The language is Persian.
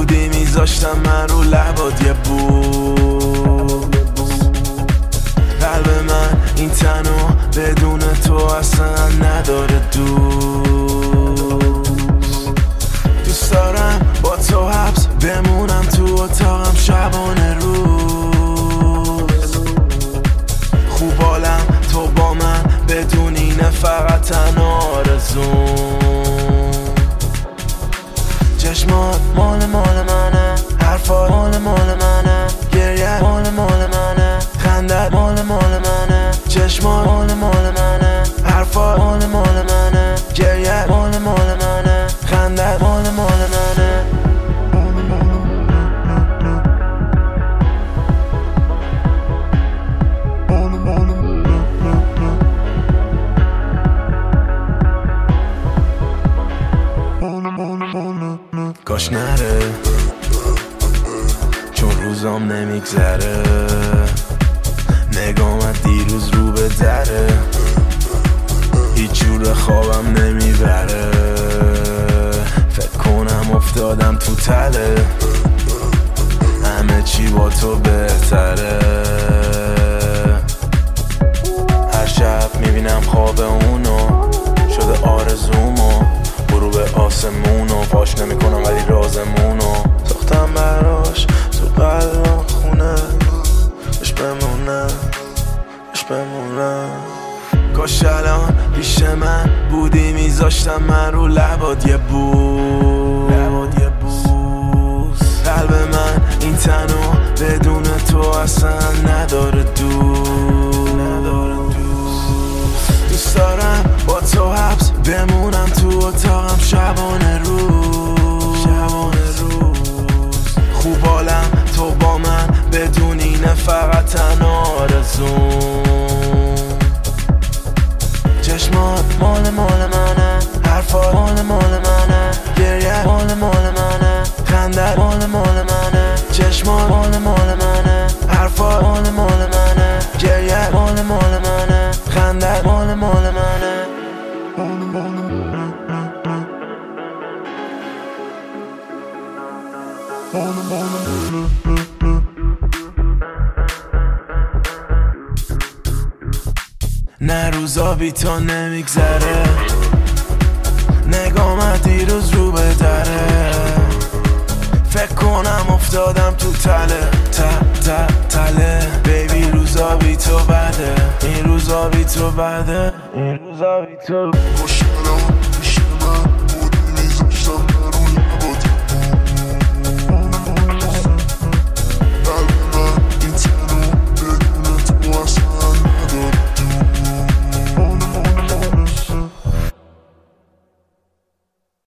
بودی میذاشتم من رو لبات یه بوس. قلب من این تنو بدون تو اصلا نداره دوست دارم با تو حبس بمونم تو اتاقم شبانه روز. خوب حالم تو با من بدون اینه فقط تنها آرزوم. چشمات مال منه، حرفات مال منه، گریه مال منه، خندت مال منه. چشمات مال منه، حرفات مال منه، گریه مال منه، خندت مال منه. کاش نره چون روزام نمیگذره، نگامت دیروز رو به دره، هیچ جور خوابم نمیبره. فکر کنم افتادم تو تله، همه چی با تو بهتره. هر شب میبینم خواب اونو، شده آرزومو، برو به آسمونو. پاش نمیکنم ولی رازمونو ساختم براش تو قلبم خونه. بش بمونه کاش الان پیش من بودی میذاشتم من رو لبات یه بوس. قلب من این تنو بدون تو اصلا نداره دوست دارم با تو حبس بمونم تو اتاقم شبانه روز. خوب حالم تو با من بدون اینه فقط تنها آرزوم. چشمات مال منه، حرفات مال منه، گریه مال منه، خندت مال منه. چشمات مال منه، حرفات مال منه، گریه مال منه، خندت مال منه. نه روزا بی تو نمیگذره، نگامت دیروز رو به دره. فکر کنم افتادم تو تله بیبی. روزا بی تو بده، این روزا بی تو بده، این روزا بی تو. خوشحالم پیش من